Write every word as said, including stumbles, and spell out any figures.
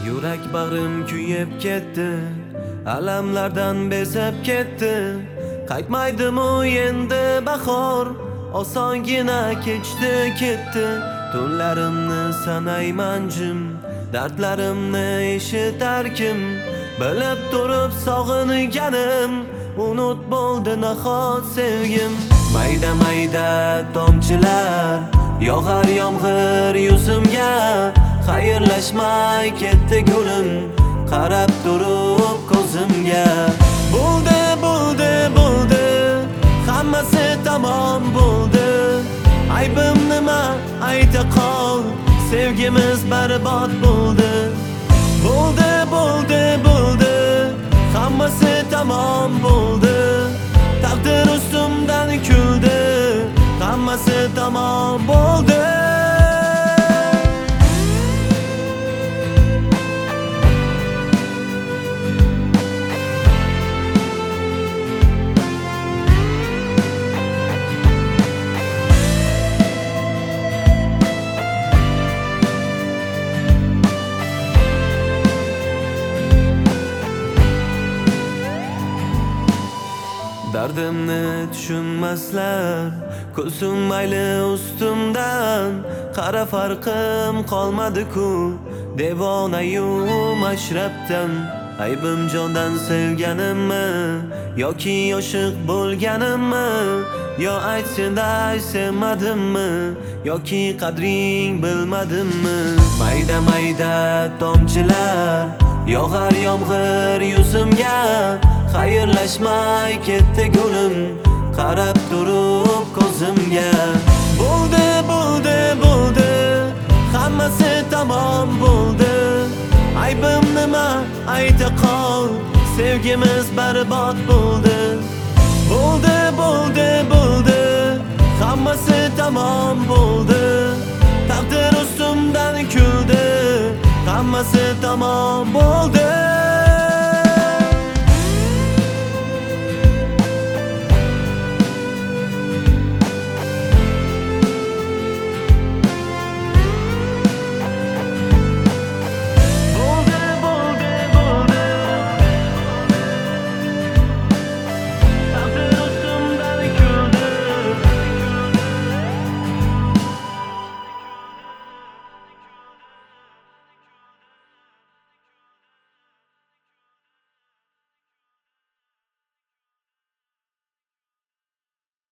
Yurak bag'rim kuyib ketdi, alamlardan bezab ketdi. Qaytmaydimu endi bahor, osongina kechdi ketdi. Tunlarimni sanayman jim, dardlarimni eshitar kim? Bilib turib sog'inganim, unut bo'ldi nahot sevgim. Mayda mayda tomchilar yog'ar yomg'ir yuzimga, xayrlashmay ketdi gulim, qarab turib ko'zimga. Bo'ldi bo'ldi bo'ldi, hammasi tamom bo'ldi. Aybim nima ayta qol, sevgimiz barbod bo'ldi. Bo'ldi bo'ldi bo'ldi, hammasi tamom bo'ldi. Taqdir ustimdan kuldi, hammasi tamom bo'ldi. Dardimni tushunmaslar, ko'zim mayli ustimdan. Qara farqim qolmadi-ku, devonayu mashrabdan. Aybim jondan sevganimmi, yoki oshiq bo'lganimmi? Yo aytsenday sevmadimmi, yoki qadring bilmadimmi? Mayda mayda tomchilar yog'ar yomg'ir yuzimga, xayrlashmay ketdi gulim, qarab turib ko'zimga. Bo'ldi bo'ldi bo'ldi, hammasi tamom bo'ldi. Aybim nima ayta qol, sevgimiz barbod bo'ldi. Bo'ldi bo'ldi bo'ldi, hammasi tamom bo'ldi. Taqdir ustimdan kuldi, hammasi tamom bo'ldi.